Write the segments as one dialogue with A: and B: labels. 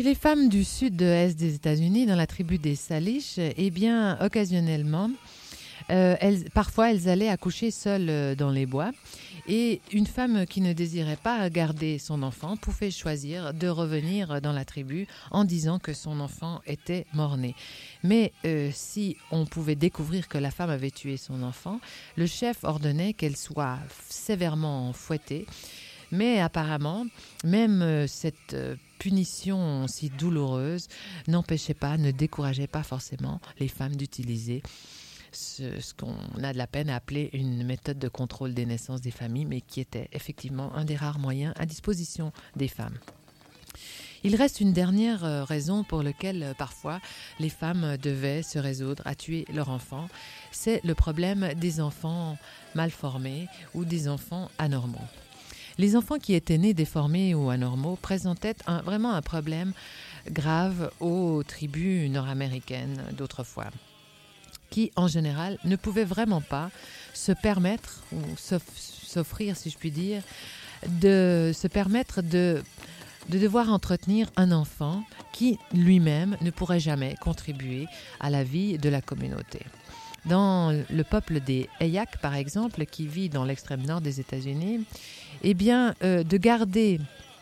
A: les femmes du sud-est des États-Unis, dans la tribu des Salish, eh bien, occasionnellement, parfois elles allaient accoucher seules dans les bois. Et une femme qui ne désirait pas garder son enfant pouvait choisir de revenir dans la tribu en disant que son enfant était mort-né. Mais si on pouvait découvrir que la femme avait tué son enfant, le chef ordonnait qu'elle soit sévèrement fouettée. Mais apparemment, même cette punition si douloureuse n'empêchait pas, ne décourageait pas forcément les femmes d'utiliser ce qu'on a de la peine à appeler une méthode de contrôle des naissances des familles, mais qui était effectivement un des rares moyens à disposition des femmes. Il reste une dernière raison pour laquelle parfois les femmes devaient se résoudre à tuer leur enfant, c'est le problème des enfants mal formés ou des enfants anormaux. Les enfants qui étaient nés déformés ou anormaux présentaient vraiment un problème grave aux tribus nord-américaines d'autrefois, qui, en général, ne pouvaient vraiment pas se permettre, ou s'offrir, si je puis dire, de se permettre de devoir entretenir un enfant qui, lui-même, ne pourrait jamais contribuer à la vie de la communauté. Dans le peuple des Eyak, par exemple, qui vit dans l'extrême nord des États-Unis, eh bien, de garder...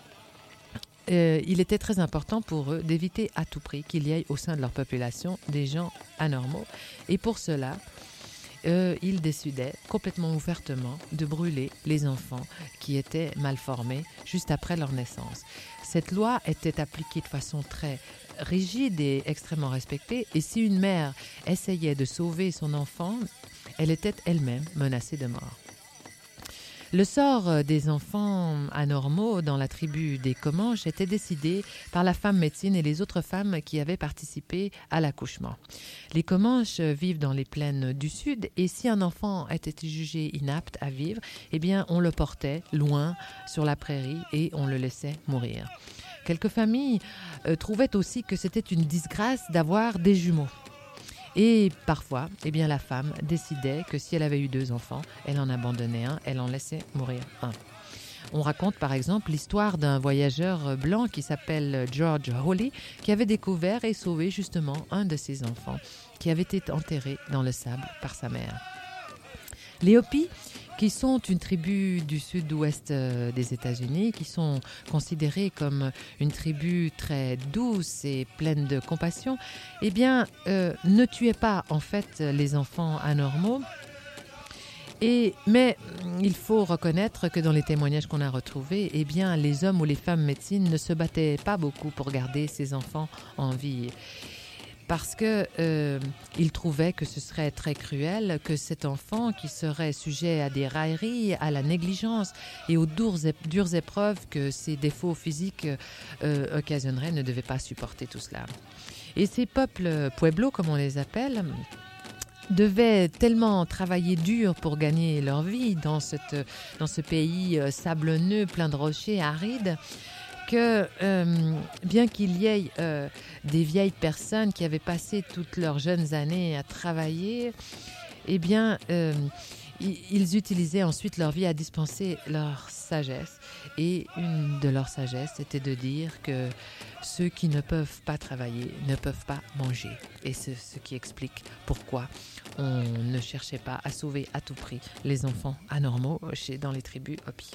A: il était très important pour eux d'éviter à tout prix qu'il y ait au sein de leur population des gens anormaux. Et pour cela, ils décidaient complètement ouvertement de brûler les enfants qui étaient mal formés juste après leur naissance. Cette loi était appliquée de façon très rigide et extrêmement respectée. Et si une mère essayait de sauver son enfant, elle était elle-même menacée de mort. Le sort des enfants anormaux dans la tribu des Comanches était décidé par la femme médecine et les autres femmes qui avaient participé à l'accouchement. Les Comanches vivent dans les plaines du sud et si un enfant était jugé inapte à vivre, eh bien on le portait loin sur la prairie et on le laissait mourir. Quelques familles trouvaient aussi que c'était une disgrâce d'avoir des jumeaux. Et parfois, eh bien, la femme décidait que si elle avait eu 2 enfants, elle en abandonnait un, elle en laissait mourir un. On raconte par exemple l'histoire d'un voyageur blanc qui s'appelle George Hawley, qui avait découvert et sauvé justement un de ses enfants, qui avait été enterré dans le sable par sa mère. Les Hopis, qui sont une tribu du sud-ouest des États-Unis, qui sont considérés comme une tribu très douce et pleine de compassion, eh bien, ne tuaient pas en fait les enfants anormaux. Mais il faut reconnaître que dans les témoignages qu'on a retrouvés, eh bien, les hommes ou les femmes médecines ne se battaient pas beaucoup pour garder ces enfants en vie. Parce qu'ils trouvaient que ce serait très cruel que cet enfant qui serait sujet à des railleries, à la négligence et aux dures épreuves que ses défauts physiques occasionneraient ne devait pas supporter tout cela. Et ces peuples pueblos, comme on les appelle, devaient tellement travailler dur pour gagner leur vie dans ce pays sablonneux, plein de rochers, arides, que bien qu'il y ait des vieilles personnes qui avaient passé toutes leurs jeunes années à travailler, eh bien, ils utilisaient ensuite leur vie à dispenser leur sagesse. Et une de leurs sagesses, c'était de dire que ceux qui ne peuvent pas travailler ne peuvent pas manger. Et c'est ce qui explique pourquoi on ne cherchait pas à sauver à tout prix les enfants anormaux dans les tribus Hopis.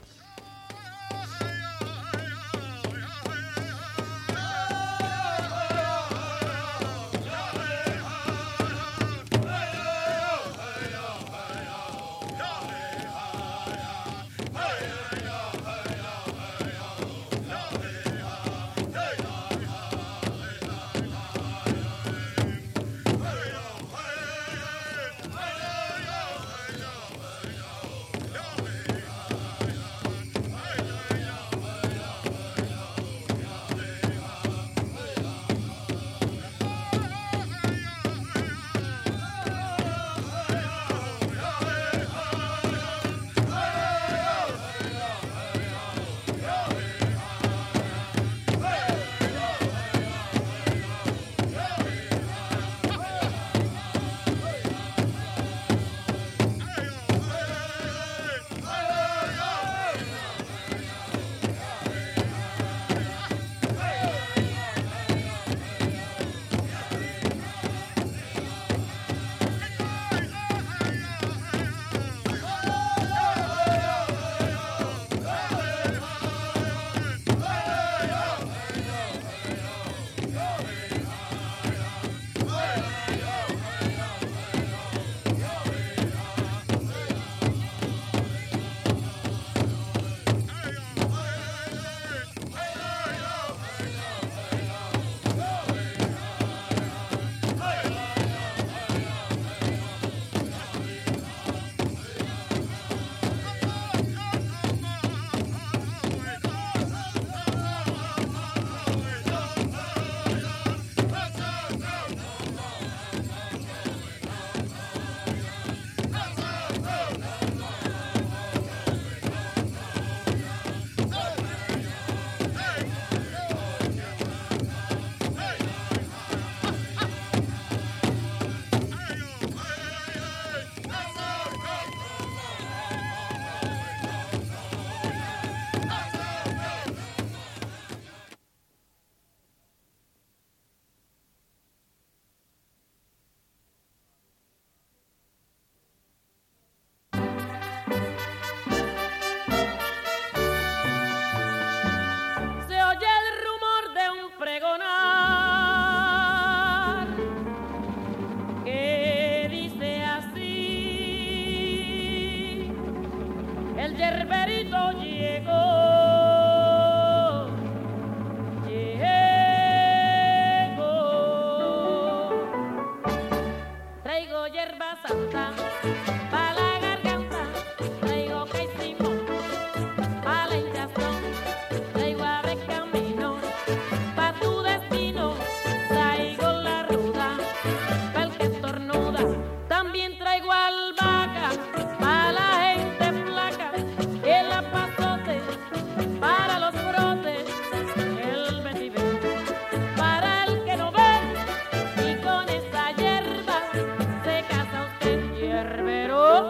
B: santa, pa' la garganta, traigo caicimo, pa' la hinchazón, traigo ave camino, pa' tu destino, traigo la ruda, pa' el que estornuda, también traigo albahaca, pa' la gente flaca, el apazote, para los brotes, el vetiver, para el que no ve, y con esa hierba se casa usted, hierbero.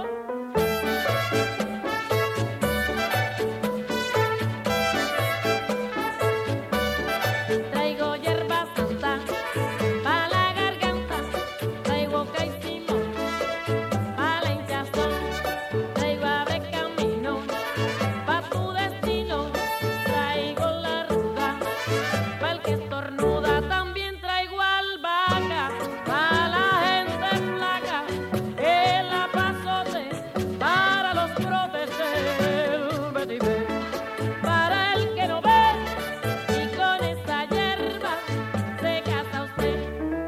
B: Traigo hierba santa, pa' la garganta, traigo caicimo, pa' la hinchazón, traigo ave camino, pa' tu destino, traigo la ruda, pa' el que estornuda, también traigo albahaca, pa' la gente flaca, el apazote, para los brotes del vetiver, para el que no ve, y con esa hierba se casa usted.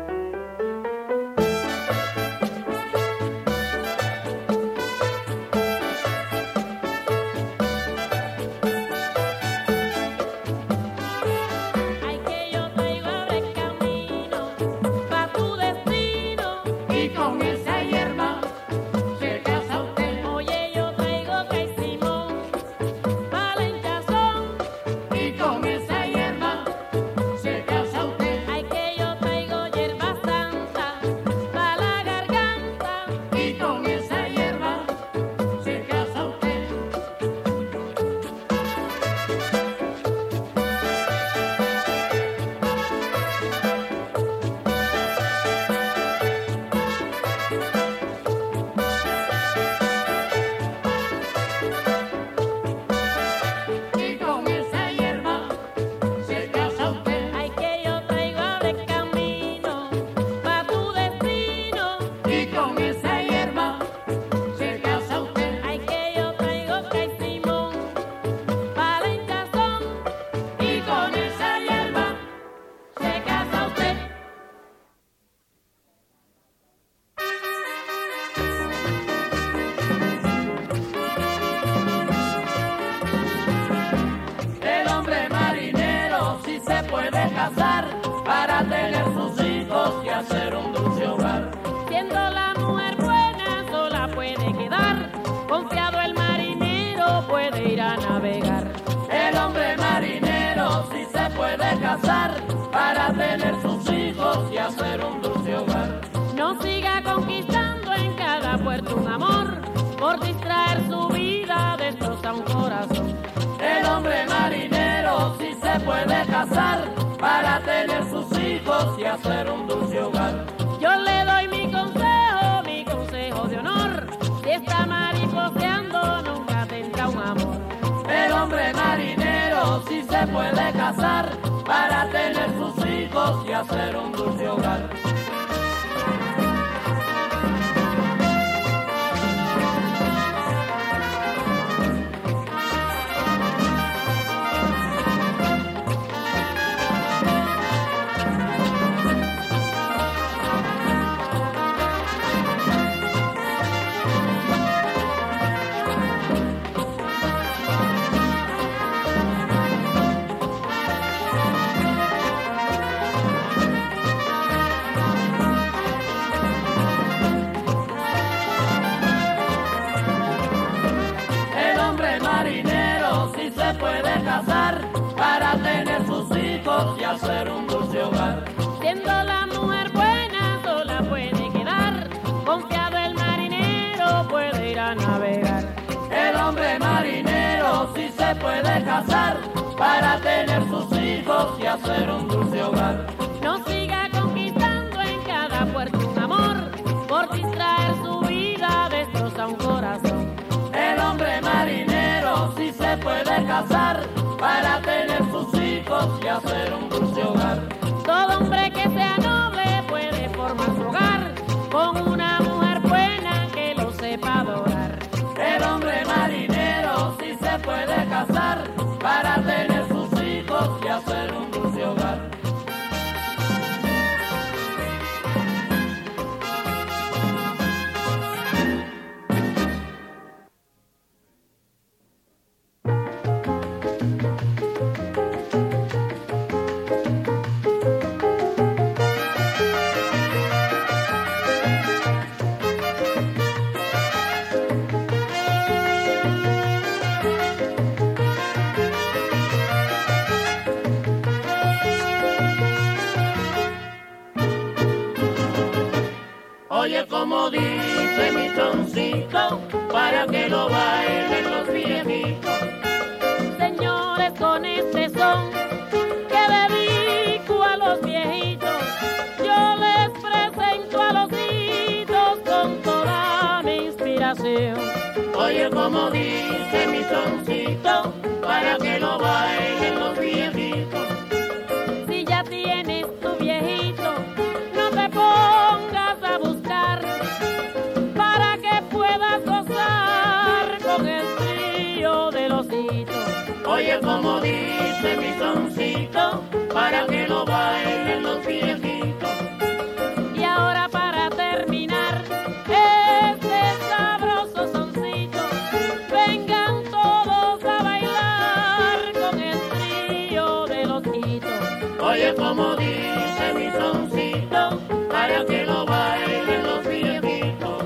B: Ay, que yo traigo abre camino, pa' tu destino,
C: Y con esa hierba se casa usted.
B: oye, yo traigo caicimo, pa' la hinchazón.
C: Y con esa hierba se casa usted.
B: Ay, que yo traigo hierba santa, pa' la garganta.
C: Y con esa hierba se casa usted. Y con esa hierba se casa usted.
B: Ay, que yo traigo abre camino, pa' tu destino.
C: Y con esa hierba se casa usted.
B: Ay, que yo traigo caicimo, pa' la hinchazón.
C: Y con esa hierba se casa usted. El hombre marinero sí se puede casar para tener sus hijos y hacer un dulce hogar.
B: Siendo la mujer buena, sola puede quedar. Confiado el marinero puede ir a navegar.
C: El hombre marinero sí se puede casar para tener sus hijos y hacer un dulce hogar.
B: No siga conquistando en cada puerto un amor. Por distraer su vida destroza un corazón.
C: El hombre marinero sí se puede casar para tener sus hijos y hacer un dulce hogar.
B: Yo le doy mi consejo de honor. Si está mariposeando nunca tendrá un amor.
C: El hombre marinero sí se puede casar para tener sus hijos y hacer un dulce hogar. El hombre marinero sí se puede casar para tener sus hijos y hacer un dulce hogar.
B: Siendo la mujer buena, sola puede quedar. Confiado el marinero puede ir a navegar.
C: El hombre marinero sí se puede casar para tener sus hijos y hacer un dulce hogar.
B: No siga conquistando en cada puerto un amor. Por distraer su vida destroza un corazón.
C: El hombre marinero sí se puede casar para tener sus hijos y hacer un dulce hogar.
B: Todo hombre que sea noble puede formar su hogar con una mujer buena que lo sepa adorar.
C: El hombre marinero sí se puede casar para tener sus hijos y hacer un dulce hogar. Oye como dice mi soncito, para que lo bailen los viejitos.
B: Señores, con este son que dedico a los viejitos, yo les presento a los hijitos con toda mi inspiración.
C: Oye como dice mi soncito, para que lo bailen los viejitos.
B: Si ya tienes tu viejito, no te pongas a buscar, para que puedas gozar con el trío de los hitos.
C: Oye como dice mi soncito, para que lo bailen los viejitos.
B: Y ahora para terminar este sabroso soncito, vengan todos a bailar con el trío de los hitos.
C: Oye como dice mi soncito, para que lo bailen los viejitos.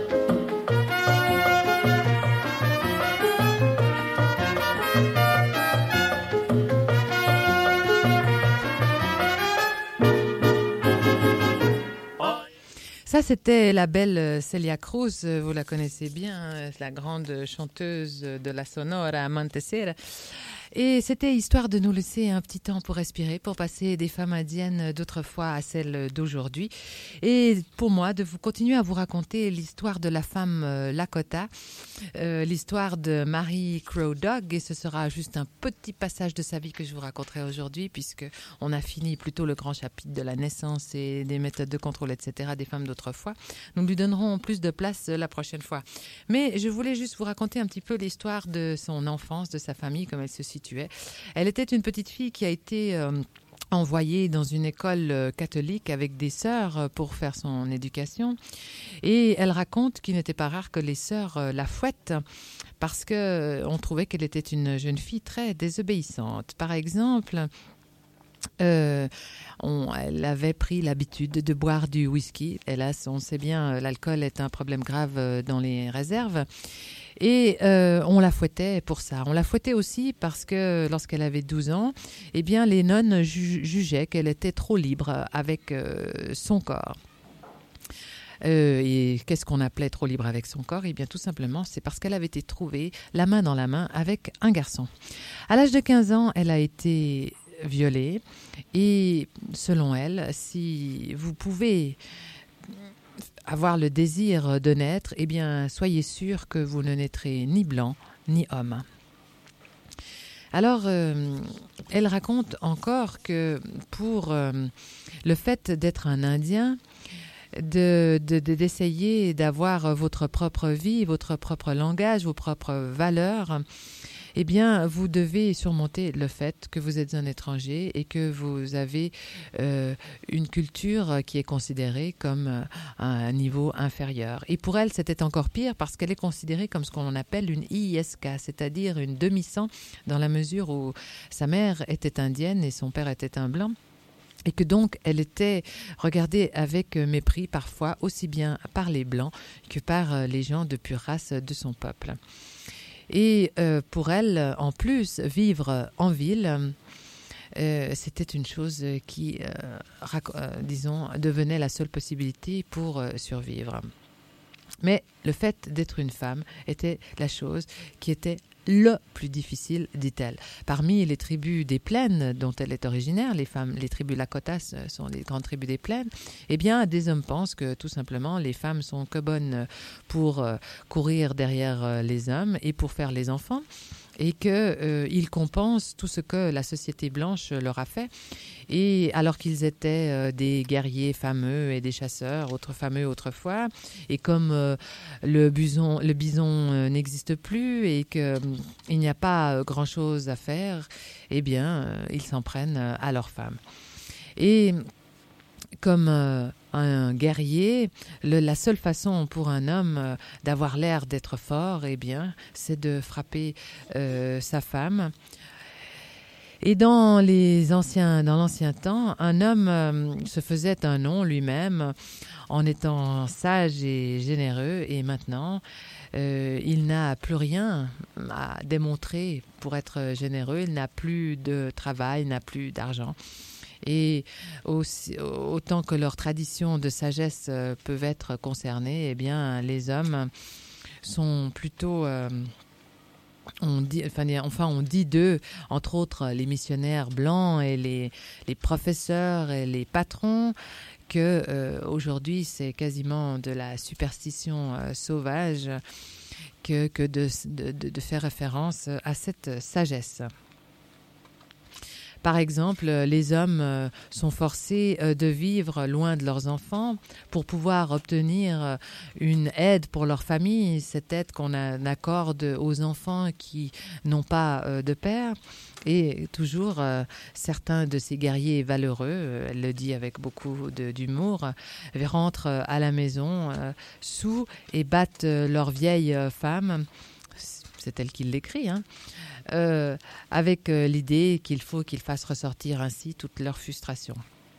A: Ça, c'était la belle Celia Cruz, vous la connaissez bien, la grande chanteuse de la Sonora Mantecera. Et c'était histoire de nous laisser un petit temps pour respirer, pour passer des femmes indiennes d'autrefois à celles d'aujourd'hui. Et pour moi, de vous continuer à vous raconter l'histoire de la femme Lakota, l'histoire de Mary Crow Dog. Et ce sera juste un petit passage de sa vie que je vous raconterai aujourd'hui, puisque on a fini plutôt le grand chapitre de la naissance et des méthodes de contrôle, etc. des femmes d'autrefois. Nous lui donnerons plus de place la prochaine fois. Mais je voulais juste vous raconter un petit peu l'histoire de son enfance, de sa famille, comme elle se situait. Elle était une petite fille qui a été envoyée dans une école catholique avec des sœurs pour faire son éducation. Et elle raconte qu'il n'était pas rare que les sœurs la fouettent parce qu'on trouvait qu'elle était une jeune fille très désobéissante. Par exemple, elle avait pris l'habitude de boire du whisky. Hélas, on sait bien, l'alcool est un problème grave dans les réserves. Et on la fouettait pour ça. On la fouettait aussi parce que lorsqu'elle avait 12 ans, eh bien, les nonnes jugeaient qu'elle était trop libre avec son corps. Et qu'est-ce qu'on appelait trop libre avec son corps? Eh bien, tout simplement, c'est parce qu'elle avait été trouvée la main dans la main avec un garçon. À l'âge de 15 ans, elle a été violée. Et selon elle, si vous pouvez avoir le désir de naître, eh bien, soyez sûr que vous ne naîtrez ni blanc ni homme. Alors, elle raconte encore que pour le fait d'être un Indien, d'essayer d'avoir votre propre vie, votre propre langage, vos propres valeurs, eh bien, vous devez surmonter le fait que vous êtes un étranger et que vous avez une culture qui est considérée comme un niveau inférieur. Et pour elle, c'était encore pire parce qu'elle est considérée comme ce qu'on appelle une ISK, c'est-à-dire une demi-sang, dans la mesure où sa mère était indienne et son père était un blanc. Et que donc, elle était regardée avec mépris parfois aussi bien par les Blancs que par les gens de pure race de son peuple. Et pour elle, en plus, vivre en ville, c'était une chose qui, disons, devenait la seule possibilité pour survivre. Mais le fait d'être une femme était la chose qui était le plus difficile, dit-elle. Parmi les tribus des plaines dont elle est originaire, les tribus Lakota sont les grandes tribus des plaines, eh bien, des hommes pensent que tout simplement les femmes sont que bonnes pour courir derrière les hommes et pour faire les enfants, et qu'ils compensent tout ce que la société blanche leur a fait. Et alors qu'ils étaient des guerriers fameux et des chasseurs, fameux autrefois, et comme le bison n'existe plus et qu'il n'y a pas grand-chose à faire, eh bien, ils s'en prennent à leurs femmes. Et comme un guerrier, la seule façon pour un homme d'avoir l'air d'être fort, eh bien, c'est de frapper sa femme. Et dans l'ancien temps, un homme se faisait un nom lui-même en étant sage et généreux. Et maintenant, il n'a plus rien à démontrer pour être généreux. Il n'a plus de travail, il n'a plus d'argent. Et autant que leurs traditions de sagesse peuvent être concernées, eh bien, les hommes sont plutôt... on dit d'eux, entre autres les missionnaires blancs et les professeurs et les patrons, que aujourd'hui c'est quasiment de la superstition sauvage que de faire référence à cette sagesse. Par exemple, les hommes sont forcés de vivre loin de leurs enfants pour pouvoir obtenir une aide pour leur famille, cette aide qu'on accorde aux enfants qui n'ont pas de père. Et toujours, certains de ces guerriers valeureux, elle le dit avec beaucoup d'humour, rentrent à la maison sous et battent leur vieille femme. C'est elle qui l'écrit, avec l'idée qu'il faut qu'ils fassent ressortir ainsi toute leur frustration.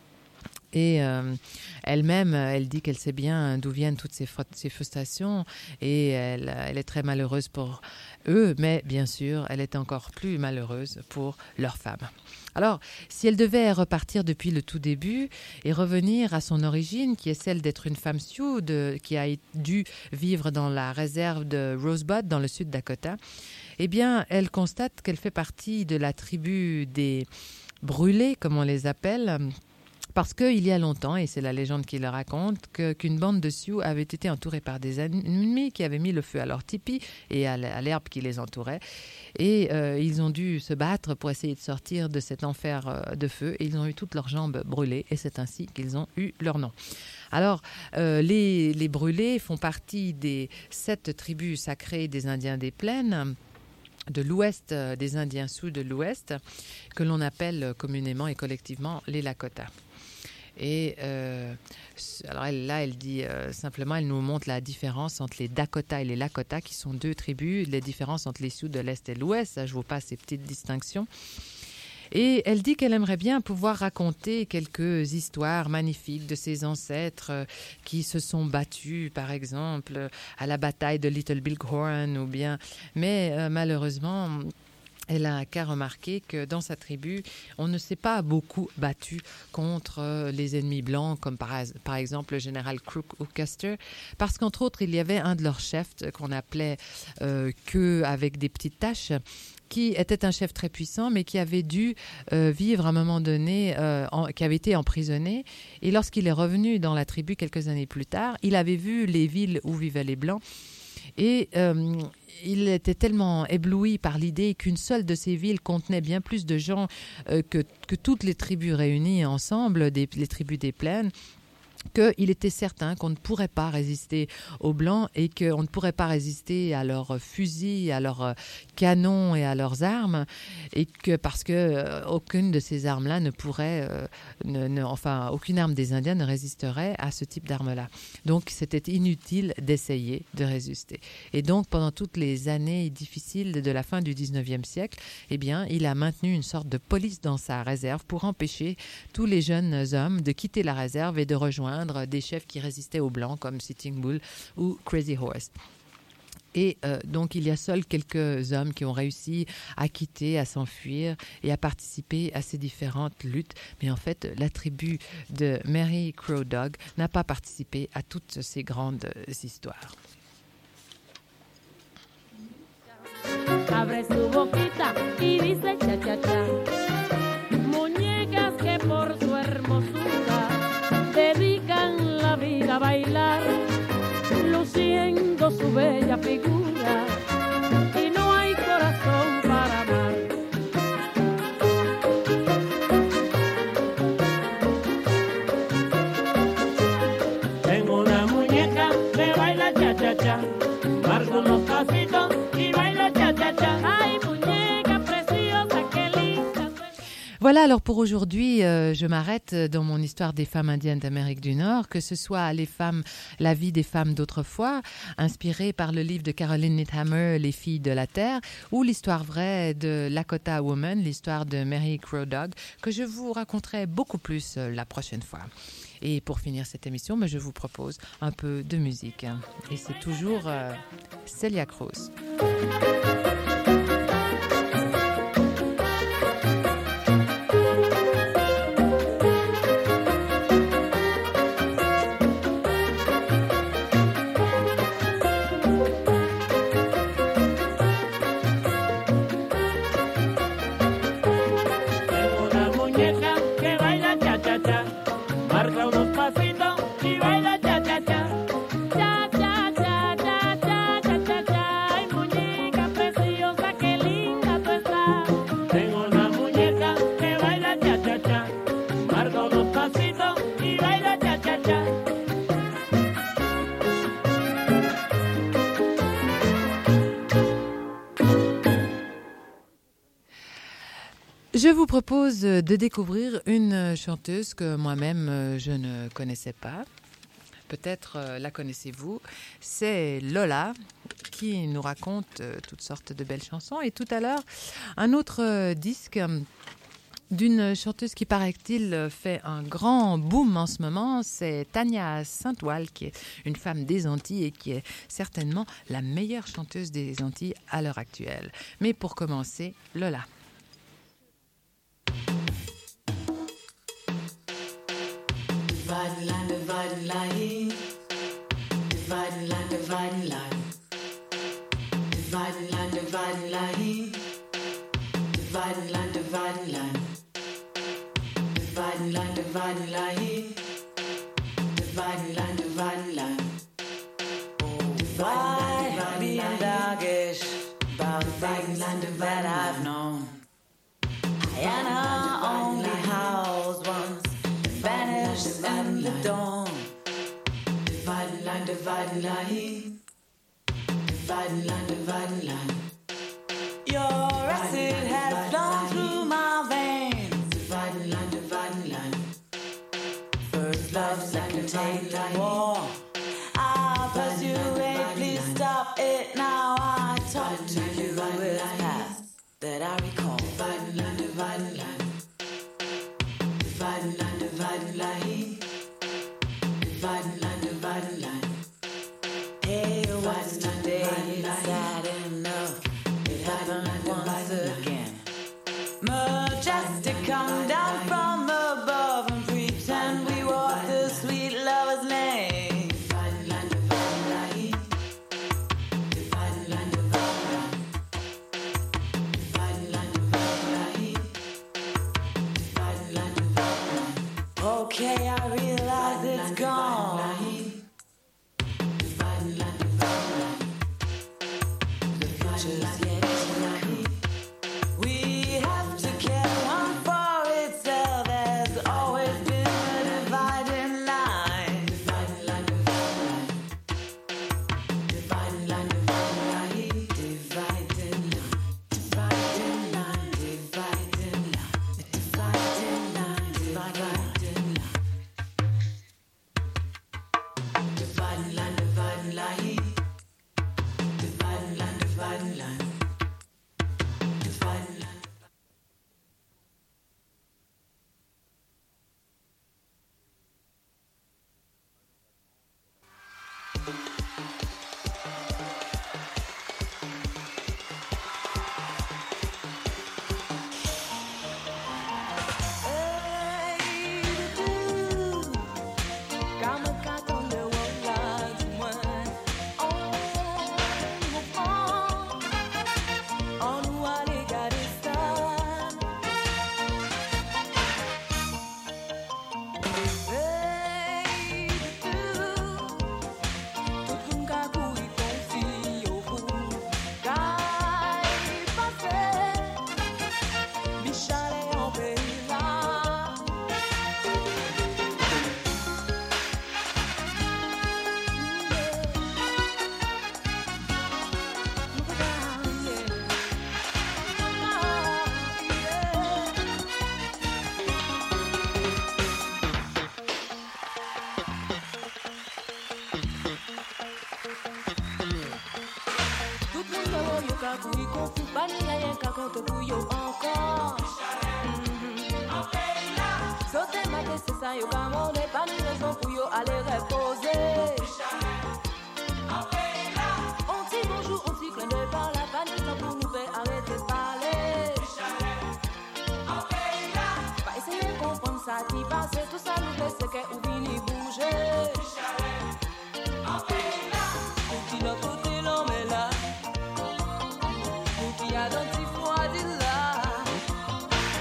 A: Et elle-même, elle dit qu'elle sait bien d'où viennent toutes ces frustrations et elle est très malheureuse pour eux, mais bien sûr, elle est encore plus malheureuse pour leur femme. Alors, si elle devait repartir depuis le tout début et revenir à son origine, qui est celle d'être une femme Sioux qui a dû vivre dans la réserve de Rosebud, dans le sud Dakota, eh bien, elle constate qu'elle fait partie de la tribu des brûlés, comme on les appelle, parce qu'il y a longtemps, et c'est la légende qui le raconte, qu'une bande de Sioux avait été entourée par des ennemis qui avaient mis le feu à leur tipi et à l'herbe qui les entourait. Et ils ont dû se battre pour essayer de sortir de cet enfer de feu. Et ils ont eu toutes leurs jambes brûlées et c'est ainsi qu'ils ont eu leur nom. Alors, les brûlés font partie des 7 tribus sacrées des Indiens des Plaines, de l'ouest, des Indiens Sioux de l'ouest, que l'on appelle communément et collectivement les Lakota. Et alors elle dit simplement, elle nous montre la différence entre les Dakota et les Lakota, qui sont 2 tribus, les différences entre les Sioux de l'Est et de l'Ouest. Ça, je vous passe ces petites distinctions. Et elle dit qu'elle aimerait bien pouvoir raconter quelques histoires magnifiques de ses ancêtres qui se sont battus, par exemple, à la bataille de Little Bighorn ou bien... Mais malheureusement... Elle a qu'à remarquer que dans sa tribu, on ne s'est pas beaucoup battu contre les ennemis blancs, comme par exemple le général Crook ou Custer, parce qu'entre autres, il y avait un de leurs chefs qu'on appelait Queue avec des petites taches, qui était un chef très puissant, mais qui avait dû vivre à un moment donné, qui avait été emprisonné. Et lorsqu'il est revenu dans la tribu quelques années plus tard, il avait vu les villes où vivaient les Blancs. Et il était tellement ébloui par l'idée qu'une seule de ces villes contenait bien plus de gens que toutes les tribus réunies ensemble, les tribus des plaines, qu'il était certain qu'on ne pourrait pas résister aux Blancs et qu'on ne pourrait pas résister à leurs fusils, à leurs canons et à leurs armes, et que parce que aucune de ces armes-là ne pourrait, aucune arme des Indiens ne résisterait à ce type d'armes-là. Donc, c'était inutile d'essayer de résister. Et donc, pendant toutes les années difficiles de la fin du 19e siècle, eh bien, il a maintenu une sorte de police dans sa réserve pour empêcher tous les jeunes hommes de quitter la réserve et de rejoindre des chefs qui résistaient aux Blancs comme Sitting Bull ou Crazy Horse. Et donc, il y a seuls quelques hommes qui ont réussi à quitter, à s'enfuir et à participer à ces différentes luttes. Mais en fait, la tribu de Mary Crow Dog n'a pas participé à toutes ces grandes histoires.
B: Abre su boquita y dice cha cha cha. Muñecas que por su hermosura dedican la vida a bailar, luciendo su bella figura, y no hay corazón para amar.
C: Tengo una muñeca que baila cha cha cha, marca unos pasitos y baila cha cha cha.
B: Ay, muñeca preciosa, qué linda.
A: Voilà, alors pour aujourd'hui, je m'arrête dans mon histoire des femmes indiennes d'Amérique du Nord, que ce soit la vie des femmes d'autrefois, inspirée par le livre de Caroline Needhammer, Les filles de la terre, ou l'histoire vraie de Lakota Woman, l'histoire de Mary Crow Dog, que je vous raconterai beaucoup plus la prochaine fois. Et pour finir cette émission, je vous propose un peu de musique. Et c'est toujours Celia Cruz. Je vous propose de découvrir une chanteuse que moi-même je ne connaissais pas. Peut-être la connaissez-vous. C'est Lola qui nous raconte toutes sortes de belles chansons. Et tout à l'heure, un autre disque d'une chanteuse qui, paraît-il, fait un grand boom en ce moment. C'est Tania Saint-Oile, qui est une femme des Antilles et qui est certainement la meilleure chanteuse des Antilles à l'heure actuelle. Mais pour commencer, Lola.
D: Dividing line, dividing line. Dividing line, dividing line. Dividing line, dividing line. Dividing line, dividing line. Dividing line, dividing line. Dividing line, dividing line. Why being doggish about things that I've known? And I only housed once, vanished in the dawn. Dividing line, dividing line. Dividing line, dividing line. Your acid has flown through my veins. Dividing line, dividing line. First love, second take the war. I persuade, please stop it now. I talk to you with past that I recall. Dividing line, dividing line. Dividing line, dividing line. Dividing line, dividing line. Hey, what's today? It's sad enough. It happened once again. Majestic, come down from above and pretend we walk the sweet lover's lane. Dividing line, dividing line. Dividing line, dividing line. Dividing line, dividing line. Dividing line, dividing line. Okay, I realize it's gone. Dividing line, dividing line. The future's yet to come. We have to care one for itself. There's always been a dividing line. Dividing line, dividing line. Dividing line, dividing line. Dividing line. Dividing line, dividing line. Dividing line, dividing line. Dividing line, dividing line. Dividing line, dividing line. Dividing line.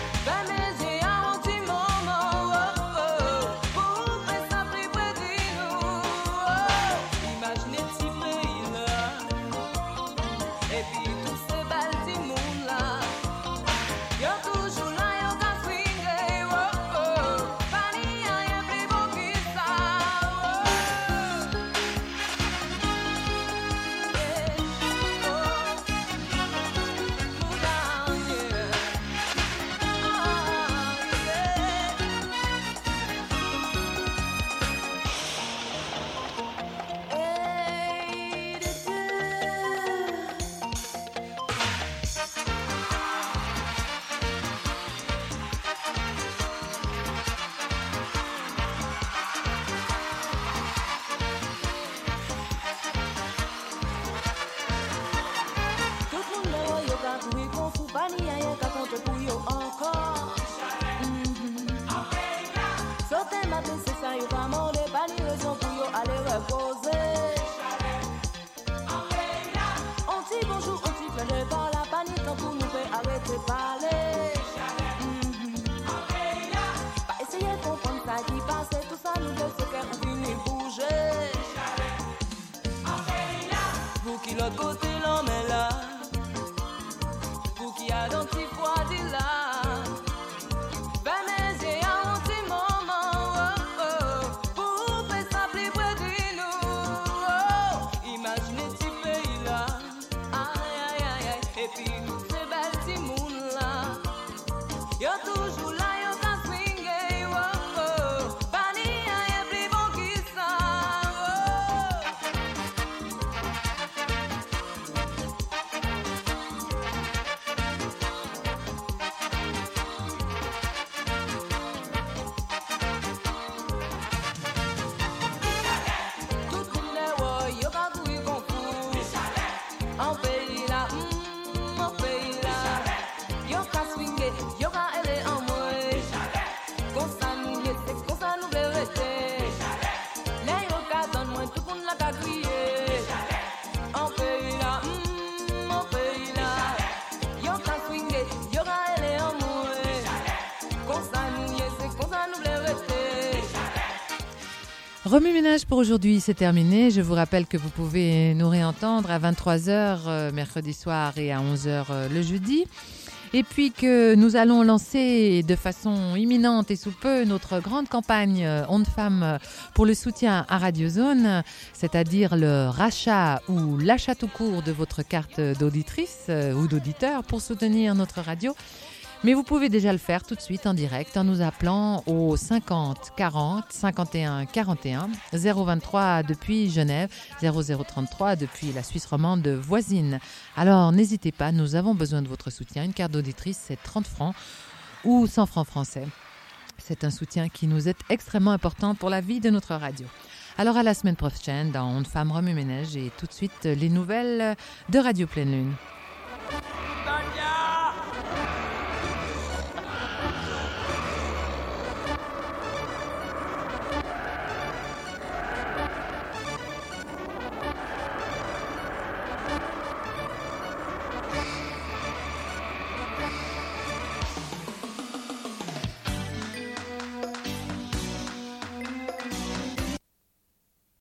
E: Bameze a un petit moment, oh, oh, pour faire ça plus près de nous.
D: l'autre côté l'homme est là. Pour qui a donc si froid dit là.
A: Remue Ménage pour aujourd'hui, c'est terminé. Je vous rappelle que vous pouvez nous réentendre à 23h mercredi soir et à 11h le jeudi. Et puis que nous allons lancer de façon imminente et sous peu notre grande campagne Ondes Femmes pour le soutien à Radio Zone, c'est-à-dire le rachat ou l'achat tout court de votre carte d'auditrice ou d'auditeur pour soutenir notre radio. Mais vous pouvez déjà le faire tout de suite en direct en nous appelant au 50 40 51 41 023 depuis Genève, 0033 depuis la Suisse romande voisine. Alors n'hésitez pas, nous avons besoin de votre soutien. Une carte d'auditrice, c'est 30 francs ou 100 francs français. C'est un soutien qui nous est extrêmement important pour la vie de notre radio. Alors à la semaine prochaine dans Ondes Femmes Remue Ménage et tout de suite les nouvelles de Radio Pleine Lune.